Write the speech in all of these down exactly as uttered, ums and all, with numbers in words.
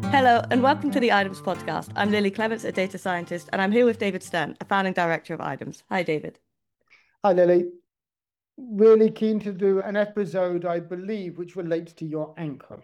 Hello, and welcome to the IDEMS podcast. I'm Lily Clements, a data scientist, and I'm here with David Stern, a founding director of IDEMS. Hi, David. Hi, Lily. Really keen to do an episode, I believe, which relates to your ankle.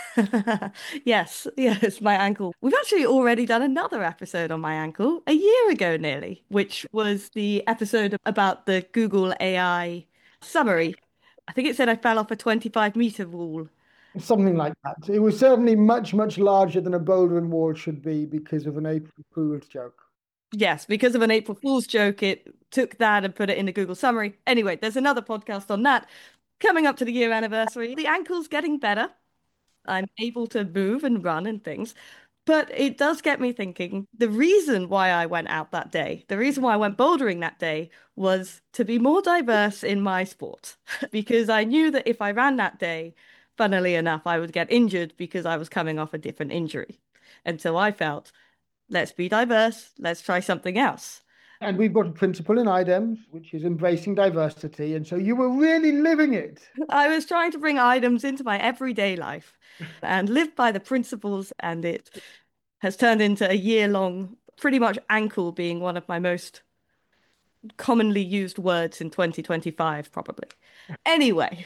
Yes, yes, my ankle. We've actually already done another episode on my ankle a year ago nearly, which was the episode about the Google A I summary. I think it said I fell off a twenty-five meter wall. Something like that. It was certainly much, much larger than a boulder and wall should be because of an April Fool's joke. Yes, because of an April Fool's joke, it took that and put it in the Google summary. Anyway, there's another podcast on that coming up to the year anniversary. The ankle's getting better. I'm able to move and run and things. But it does get me thinking, the reason why I went out that day, the reason why I went bouldering that day was to be more diverse in my sport. Because I knew that if I ran that day, funnily enough, I would get injured because I was coming off a different injury. And so I felt, let's be diverse, let's try something else. And we've got a principle in IDEMS, which is embracing diversity. And so you were really living it. I was trying to bring IDEMS into my everyday life and live by the principles, and it has turned into a year long, pretty much ankle being one of my most commonly used words in twenty twenty-five, probably. Anyway,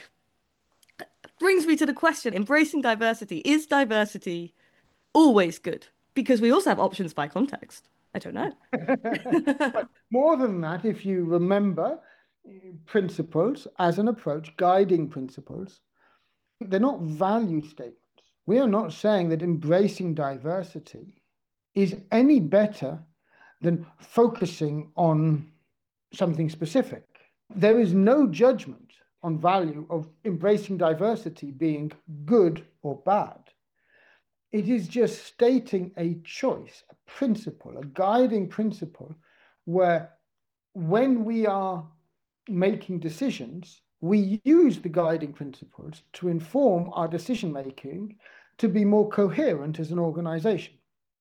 brings me to the question, embracing diversity. Is diversity always good? Because we also have options by context. I don't know. But more than that, if you remember principles as an approach, guiding principles, they're not value statements. We are not saying that embracing diversity is any better than focusing on something specific. There is no judgment on value of embracing diversity being good or bad. It is just stating a choice, a principle, a guiding principle, where when we are making decisions, we use the guiding principles to inform our decision making to be more coherent as an organization.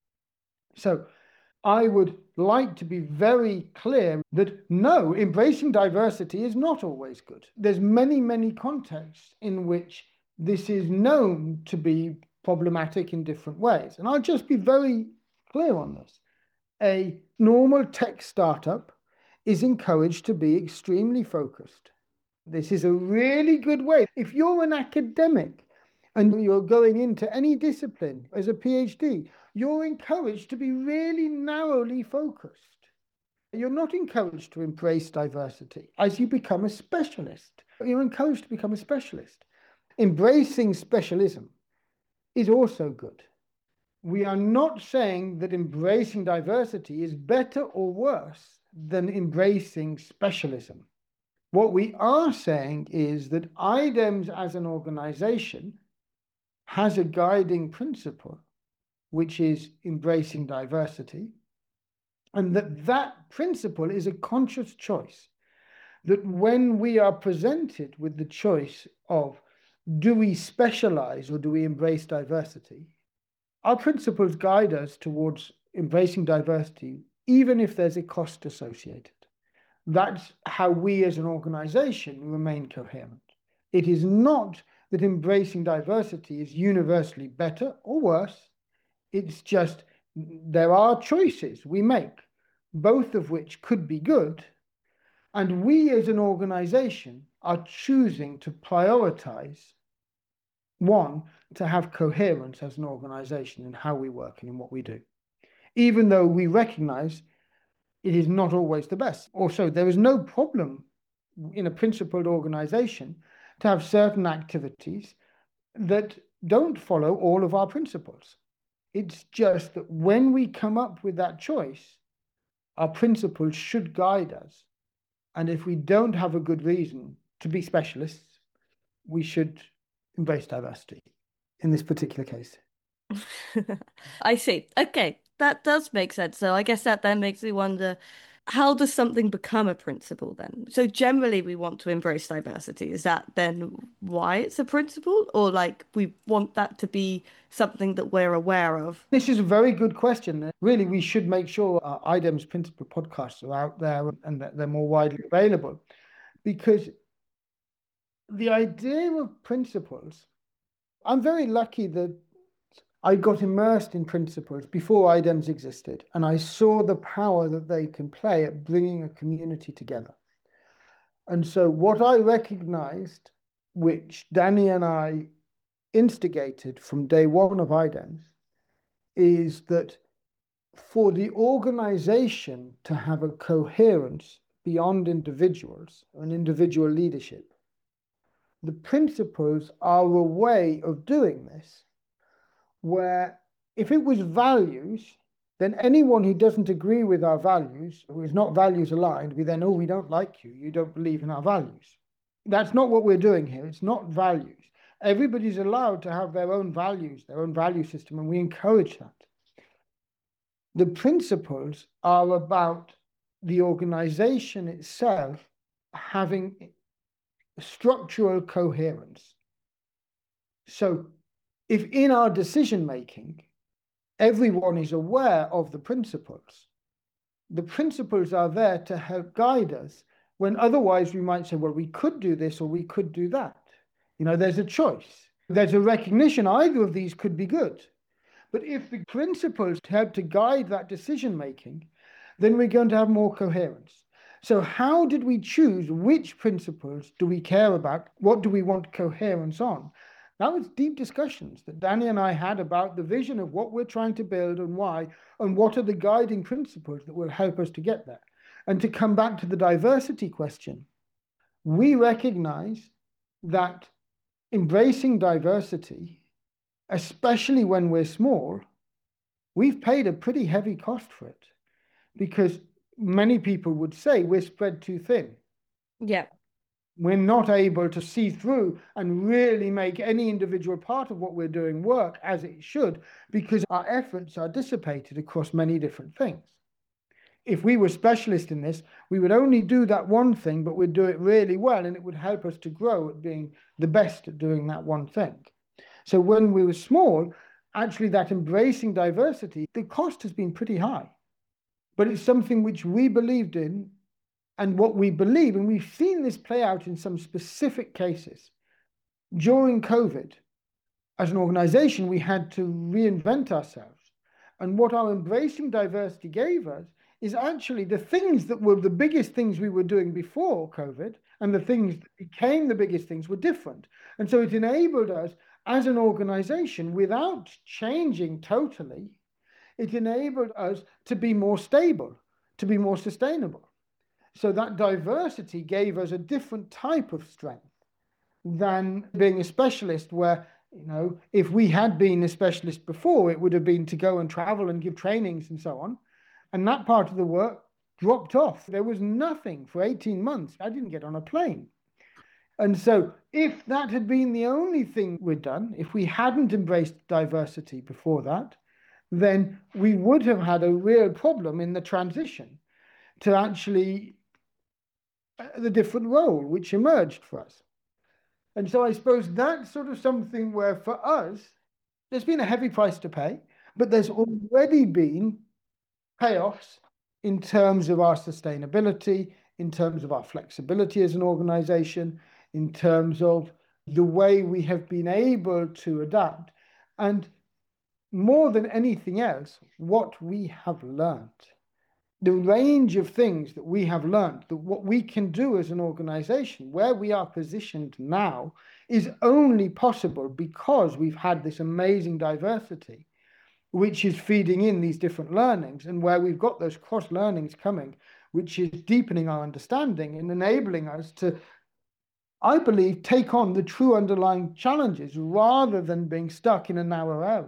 So I would like to be very clear that no, embracing diversity is not always good. There's many, many contexts in which this is known to be problematic in different ways. And I'll just be very clear on this. A normal tech startup is encouraged to be extremely focused. This is a really good way. If you're an academic and you're going into any discipline as a PhD, you're encouraged to be really narrowly focused. You're not encouraged to embrace diversity. As you become a specialist, you're encouraged to become a specialist. Embracing specialism is also good. We are not saying that embracing diversity is better or worse than embracing specialism. What we are saying is that IDEMS as an organization has a guiding principle, which is embracing diversity, and that that principle is a conscious choice. That when we are presented with the choice of do we specialize or do we embrace diversity, our principles guide us towards embracing diversity, even if there's a cost associated. That's how we as an organization remain coherent. It is not that embracing diversity is universally better or worse. It's just there are choices we make, both of which could be good. And we as an organization are choosing to prioritize one, to have coherence as an organization in how we work and in what we do, even though we recognize it is not always the best. Also, there is no problem in a principled organization to have certain activities that don't follow all of our principles. It's just that when we come up with that choice, our principles should guide us. And if we don't have a good reason to be specialists, we should embrace diversity in this particular case. I see. Okay, that does make sense. So I guess that then makes me wonder, how does something become a principle then? So generally we want to embrace diversity. Is that then why it's a principle? Or like we want that to be something that we're aware of? This is a very good question. Really, we should make sure our IDEMS principle podcasts are out there and that they're more widely available, because the idea of principles, I'm very lucky that I got immersed in principles before I D E Ms existed, and I saw the power that they can play at bringing a community together. And so what I recognized, which Danny and I instigated from day one of I D E Ms, is that for the organization to have a coherence beyond individuals and individual leadership, the principles are a way of doing this, where if it was values, then anyone who doesn't agree with our values, who is not values aligned, we then, oh, we don't like you, you don't believe in our values. That's not what we're doing here. It's not values. Everybody's allowed to have their own values, their own value system, and we encourage that. The principles are about the organization itself having structural coherence. So if in our decision making, everyone is aware of the principles, the principles are there to help guide us when otherwise we might say, well, we could do this or we could do that. You know, there's a choice. There's a recognition either of these could be good. But if the principles help to guide that decision making, then we're going to have more coherence. So how did we choose which principles do we care about? What do we want coherence on? That was deep discussions that Danny and I had about the vision of what we're trying to build and why, and what are the guiding principles that will help us to get there. And to come back to the diversity question, we recognize that embracing diversity, especially when we're small, we've paid a pretty heavy cost for it, because many people would say we're spread too thin. Yeah. We're not able to see through and really make any individual part of what we're doing work as it should, because our efforts are dissipated across many different things. If we were specialists in this, we would only do that one thing, but we'd do it really well, and it would help us to grow at being the best at doing that one thing. So when we were small, actually that embracing diversity, the cost has been pretty high, but it's something which we believed in. And what we believe, and we've seen this play out in some specific cases. During COVID, as an organization, we had to reinvent ourselves. And what our embracing diversity gave us is actually the things that were the biggest things we were doing before COVID, and the things that became the biggest things were different. And so it enabled us as an organization, without changing totally, it enabled us to be more stable, to be more sustainable. So that diversity gave us a different type of strength than being a specialist, where, you know, if we had been a specialist before, it would have been to go and travel and give trainings and so on. And that part of the work dropped off. There was nothing for eighteen months. I didn't get on a plane. And so if that had been the only thing we'd done, if we hadn't embraced diversity before that, then we would have had a real problem in the transition to actually the different role which emerged for us. And so I suppose that's sort of something where for us, there's been a heavy price to pay, but there's already been payoffs in terms of our sustainability, in terms of our flexibility as an organization, in terms of the way we have been able to adapt. And more than anything else, what we have learned. The range of things that we have learned, that what we can do as an organization, where we are positioned now, is only possible because we've had this amazing diversity, which is feeding in these different learnings, and where we've got those cross learnings coming, which is deepening our understanding and enabling us to, I believe, take on the true underlying challenges rather than being stuck in a narrow area.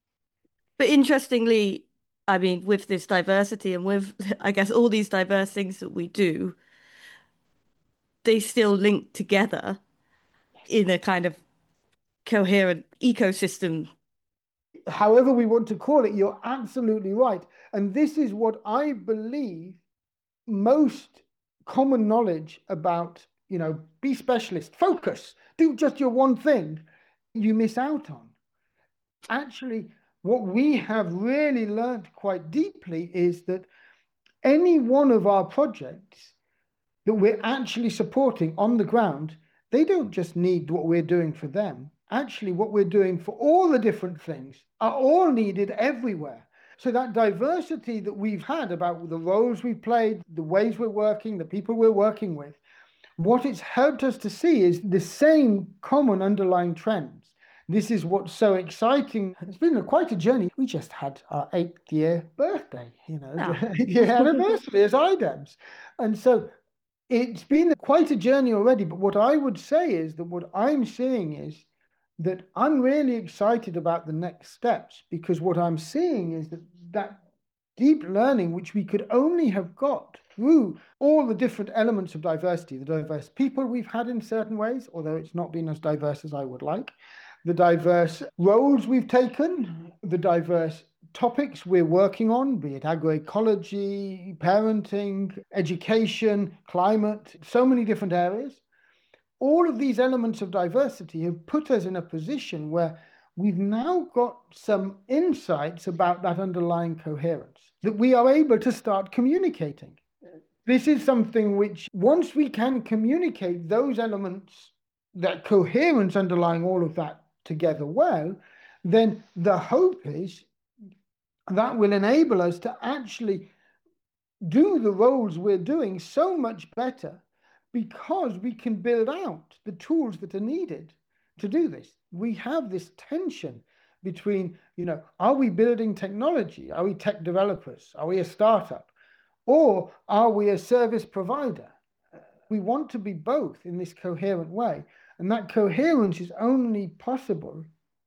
But interestingly, I mean, with this diversity and with, I guess, all these diverse things that we do, they still link together in a kind of coherent ecosystem. However we want to call it, you're absolutely right. And this is what I believe most common knowledge about, you know, be specialist, focus, do just your one thing, you miss out on. Actually, what we have really learned quite deeply is that any one of our projects that we're actually supporting on the ground, they don't just need what we're doing for them. actually what we're doing for all the different things are all needed everywhere. So that diversity that we've had about the roles we've played, the ways we're working, the people we're working with, what it's helped us to see is the same common underlying trends. This is what's so exciting. It's been a, quite a journey. We just had our eighth year birthday, you know, Oh. eighth year anniversary as I D E M S. And so it's been quite a journey already. But what I would say is that what I'm seeing is that I'm really excited about the next steps, because what I'm seeing is that that deep learning, which we could only have got through all the different elements of diversity, the diverse people we've had in certain ways, although it's not been as diverse as I would like, the diverse roles we've taken, the diverse topics we're working on, be it agroecology, parenting, education, climate, so many different areas. All of these elements of diversity have put us in a position where we've now got some insights about that underlying coherence that we are able to start communicating. This is something which, once we can communicate those elements, that coherence underlying all of that together well, then the hope is that will enable us to actually do the roles we're doing so much better, because we can build out the tools that are needed to do this. We have this tension between, you know, are we building technology? Are we tech developers? Are we a startup? Or are we a service provider? We want to be both in this coherent way. And that coherence is only possible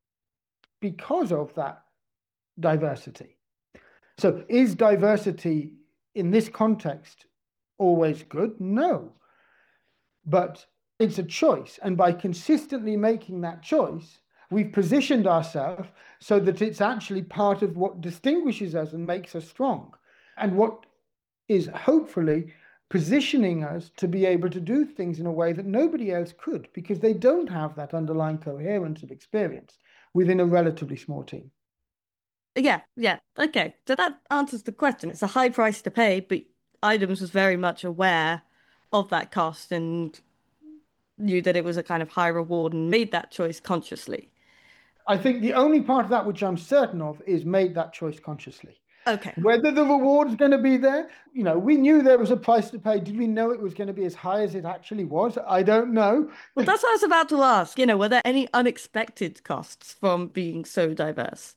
because of that diversity. So is diversity in this context always good? No. But it's a choice. And by consistently making that choice, we've positioned ourselves so that it's actually part of what distinguishes us and makes us strong. And what is hopefully positioning us to be able to do things in a way that nobody else could, because they don't have that underlying coherence of experience within a relatively small team. Yeah, yeah. Okay. So that answers the question. It's a high price to pay, but I D E M S was very much aware of that cost and knew that it was a kind of high reward and made that choice consciously. I think the only part of that which I'm certain of is made that choice consciously. Okay. Whether the reward's going to be there, you know, we knew there was a price to pay. Did we know it was going to be as high as it actually was? I don't know. Well, that's what I was about to ask. You know, were there any unexpected costs from being so diverse?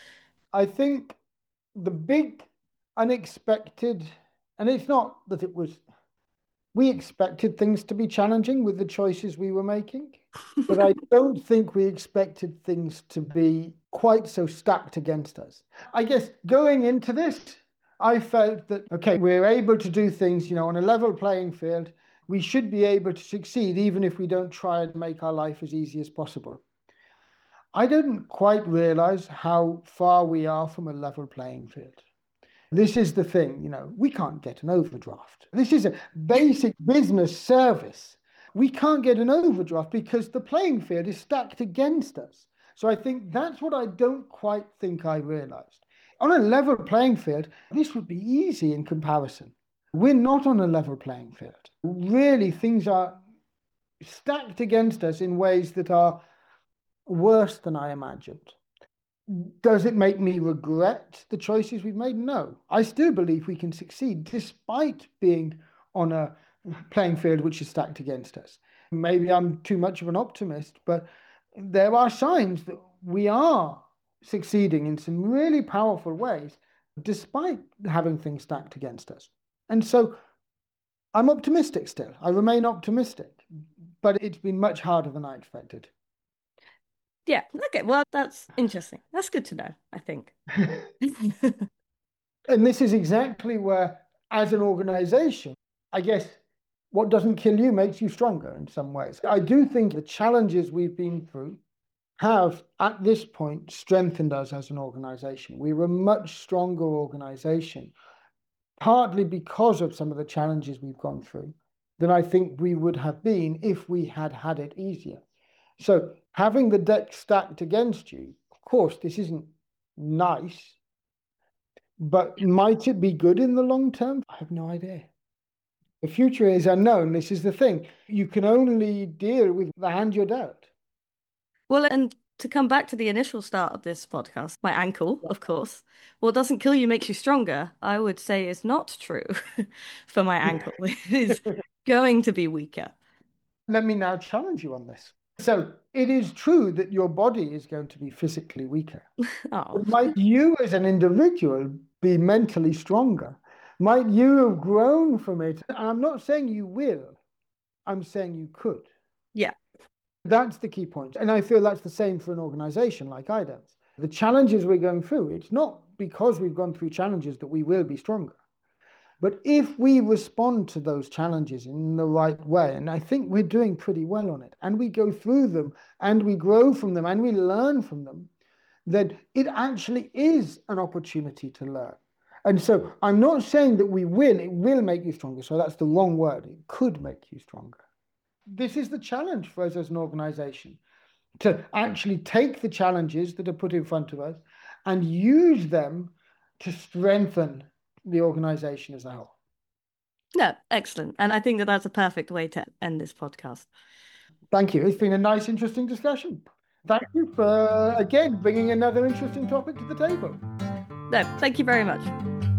I think the big unexpected, and it's not that it was, we expected things to be challenging with the choices we were making, but I don't think we expected things to be quite so stacked against us. I guess going into this, I felt that, okay, we're able to do things, you know, on a level playing field. We should be able to succeed even if we don't try and make our life as easy as possible. I didn't quite realize how far we are from a level playing field. This is the thing, you know, we can't get an overdraft. This is a basic business service. We can't get an overdraft because the playing field is stacked against us. So I think that's what I don't quite think I realized. On a level playing field, this would be easy in comparison. We're not on a level playing field. Really, things are stacked against us in ways that are worse than I imagined. Does it make me regret the choices we've made? No. I still believe we can succeed despite being on a playing field which is stacked against us. Maybe I'm too much of an optimist, but there are signs that we are succeeding in some really powerful ways despite having things stacked against us. And so I'm optimistic still. I remain optimistic, but it's been much harder than I expected. Yeah, okay. Well, that's interesting. That's good to know, I think. And this is exactly where, as an organization, I guess what doesn't kill you makes you stronger in some ways. I do think the challenges we've been through have, at this point, strengthened us as an organization. We're a much stronger organization, partly because of some of the challenges we've gone through, than I think we would have been if we had had it easier. So having the deck stacked against you, of course, this isn't nice, but might it be good in the long term? I have no idea. The future is unknown. This is the thing. You can only deal with the hand you're dealt. Well, and to come back to the initial start of this podcast, my ankle, of course, what doesn't kill you makes you stronger, I would say is not true for my ankle. It is going to be weaker. Let me now challenge you on this. So it is true that your body is going to be physically weaker. Oh, Might you as an individual be mentally stronger? Might you have grown from it? And I'm not saying you will, I'm saying you could. yeah. That's the key point. And I feel that's the same for an organization like I D A M S. The challenges we're going through, it's not because we've gone through challenges that we will be stronger. But if we respond to those challenges in the right way, and I think we're doing pretty well on it, and we go through them and we grow from them and we learn from them, then it actually is an opportunity to learn. And so I'm not saying that we will, it will make you stronger. So that's the wrong word. It could make you stronger. This is the challenge for us as an organization, to actually take the challenges that are put in front of us and use them to strengthen the organization as a whole. No, excellent. And I think that that's a perfect way to end this podcast. Thank you. It's been a nice, interesting discussion. Thank you for, again, bringing another interesting topic to the table. No, thank you very much.